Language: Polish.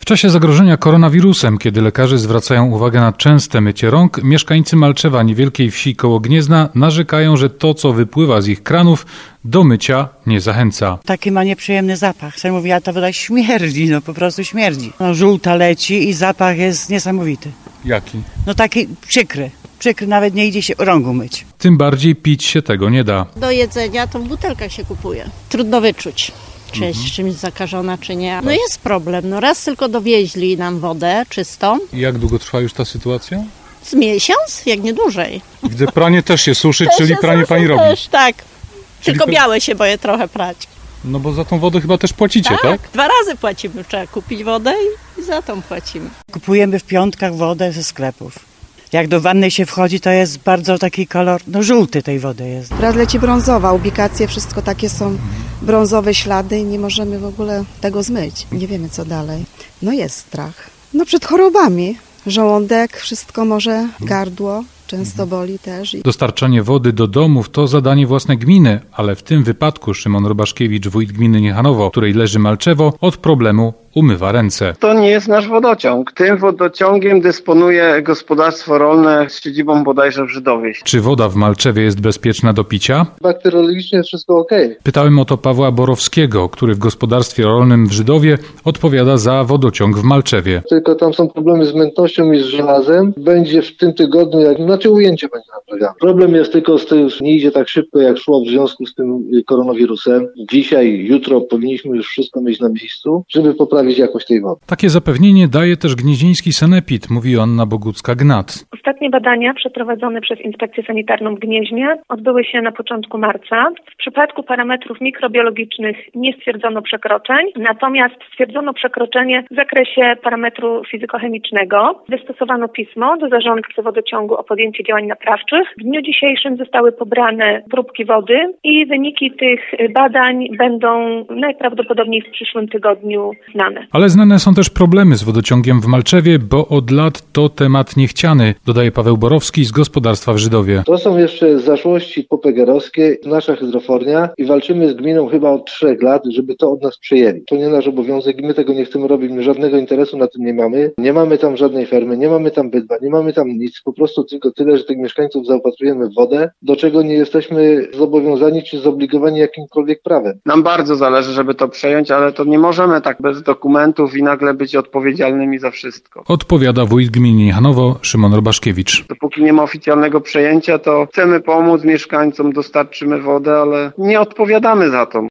W czasie zagrożenia koronawirusem, kiedy lekarze zwracają uwagę na częste mycie rąk, mieszkańcy Malczewa, niewielkiej wsi koło Gniezna, narzekają, że to, co wypływa z ich kranów, do mycia nie zachęca. Taki ma nieprzyjemny zapach. Sam mówię, a ta woda śmierdzi, po prostu śmierdzi. Żółta leci i zapach jest niesamowity. Jaki? Taki przykry. Przykry, nawet nie idzie się rąk umyć. Tym bardziej pić się tego nie da. Do jedzenia to w butelkach się kupuje. Trudno wyczuć, czy jest czymś zakażona, czy nie. Jest problem. Raz tylko dowieźli nam wodę czystą. I jak długo trwa już ta sytuacja? Z miesiąc, jak nie dłużej. Widzę, pranie też się suszy, czyli pranie pani robi. Też, tak. Tylko białe się boję trochę prać. No bo za tą wodę chyba też płacicie, tak? 2 razy płacimy. Trzeba kupić wodę i za tą płacimy. Kupujemy w piątkach wodę ze sklepów. Jak do wanny się wchodzi, to jest bardzo taki kolor, żółty tej wody jest. Raz leci brązowa, ubikacje, wszystko takie są brązowe ślady i nie możemy w ogóle tego zmyć. Nie wiemy co dalej. Jest strach. Przed chorobami. Żołądek, wszystko może, gardło. Często boli też. Dostarczanie wody do domów to zadanie własne gminy, ale w tym wypadku Szymon Robaszkiewicz, wójt gminy Niechanowo, której leży Malczewo, od problemu umywa ręce. To nie jest nasz wodociąg. Tym wodociągiem dysponuje gospodarstwo rolne z siedzibą bodajże w Żydowie. Czy woda w Malczewie jest bezpieczna do picia? Bakteriologicznie jest wszystko okej. Pytałem o to Pawła Borowskiego, który w gospodarstwie rolnym w Żydowie odpowiada za wodociąg w Malczewie. Tylko tam są problemy z mętnością i z żelazem. Będzie w tym tygodniu, ujęcie będzie naprawione. Problem jest tylko z tym, że nie idzie tak szybko, jak szło w związku z tym koronawirusem. Dzisiaj, jutro powinniśmy już wszystko mieć na miejscu, żeby poprawić jakość tej wody. Takie zapewnienie daje też gnieźnieński sanepid, mówi Anna Bogucka-Gnat. Ostatnie badania przeprowadzone przez Inspekcję Sanitarną w Gnieźnie odbyły się na początku marca. W przypadku parametrów mikrobiologicznych nie stwierdzono przekroczeń, natomiast stwierdzono przekroczenie w zakresie parametru fizykochemicznego. Wystosowano pismo do zarządcy wodociągu o podjęcie działań naprawczych. W dniu dzisiejszym zostały pobrane próbki wody i wyniki tych badań będą najprawdopodobniej w przyszłym tygodniu znane. Ale znane są też problemy z wodociągiem w Malczewie, bo od lat to temat niechciany, dodaje Paweł Borowski z gospodarstwa w Żydowie. To są jeszcze zaszłości popegerowskie, nasza hydrofornia i walczymy z gminą chyba od 3 lat, żeby to od nas przejęli. To nie nasz obowiązek i my tego nie chcemy robić, my żadnego interesu na tym nie mamy. Nie mamy tam żadnej fermy, nie mamy tam bydła, nie mamy tam nic, po prostu tylko tyle, że tych mieszkańców zaopatrujemy w wodę, do czego nie jesteśmy zobowiązani czy zobligowani jakimkolwiek prawem. Nam bardzo zależy, żeby to przejąć, ale to nie możemy tak bez dokumentów i nagle być odpowiedzialnymi za wszystko. Odpowiada wójt gminy Niechanowo Szymon Robaszkiewicz. Dopóki nie ma oficjalnego przejęcia, to chcemy pomóc mieszkańcom, dostarczymy wodę, ale nie odpowiadamy za to.